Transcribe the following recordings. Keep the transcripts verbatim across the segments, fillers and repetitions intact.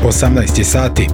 osamnaest je sati.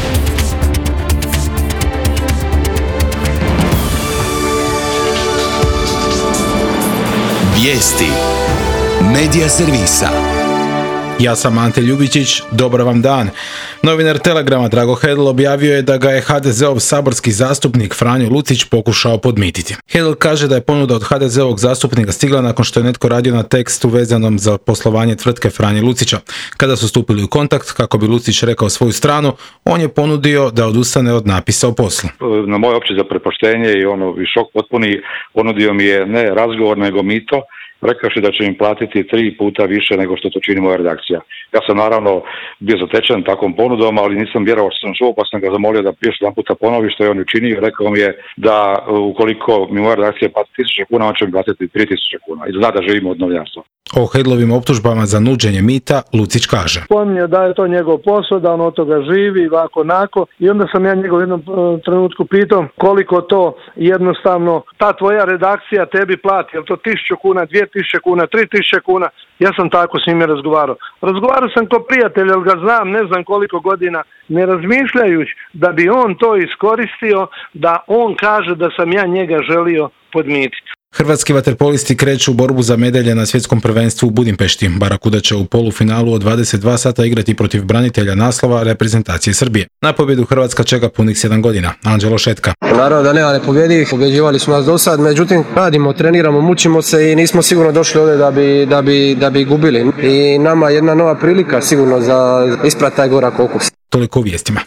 Vijesti Medija servisa. Ja sam Ante Ljubičić, dobar vam dan. Novinar Telegrama Drago Hedl objavio je da ga je ha de zeov saborski zastupnik Franjo Lucić pokušao podmititi. Hedl kaže da je ponuda od ha de zeovog zastupnika stigla nakon što je netko radio na tekstu vezanom za poslovanje tvrtke Franje Lucića. Kada su stupili u kontakt, kako bi Lucić rekao svoju stranu, on je ponudio da odustane od napisa o poslu. Na moje opće zaprepaštenje i ono i šok potpuni, ponudio mi je ne razgovor nego mito, rekavši da će im platiti tri puta više nego što to čini moja redakcija. Ja sam naravno bio zatečen takvom ponudom, ali nisam vjerovao što sam čuo, pa sam ga zamolio da još jedan puta ponovi što je on učinio. Rekao mi je da ukoliko mi moja redakcija plati tisuće kuna, on će mi platiti tri tisuće kuna i da zna da živimo od novinarstva. O Hedlovim optužbama za nuđenje mita Lucić kaže: Pominje da je to njegov posao, da on od toga živi, ovako onako, i onda sam ja njegov jednom trenutku pitao koliko to jednostavno ta tvoja redakcija tebi plati, je li to tisuću kuna, dvije tisuće kuna, tri tisuće kuna. Ja sam tako s njime razgovarao. Razgovarao sam kao prijatelj, jer ga znam, ne znam koliko godina, ne razmišljajući da bi on to iskoristio, da on kaže da sam ja njega želio podmititi. Hrvatski vaterpolisti kreću u borbu za medalje na svjetskom prvenstvu u Budimpešti. Barakuda će u polufinalu od dvadeset dva sata igrati protiv branitelja naslova reprezentacije Srbije. Na pobjedu Hrvatska čeka punih sedam godina. Anđelo Šetka. Naravno da nema nepobjedivih, pobjeđivali su nas do sad, međutim radimo, treniramo, mučimo se i nismo sigurno došli ovdje da bi, da bi, da bi gubili. I nama jedna nova prilika sigurno za isprati taj gorak okus. Toliko u vijestima.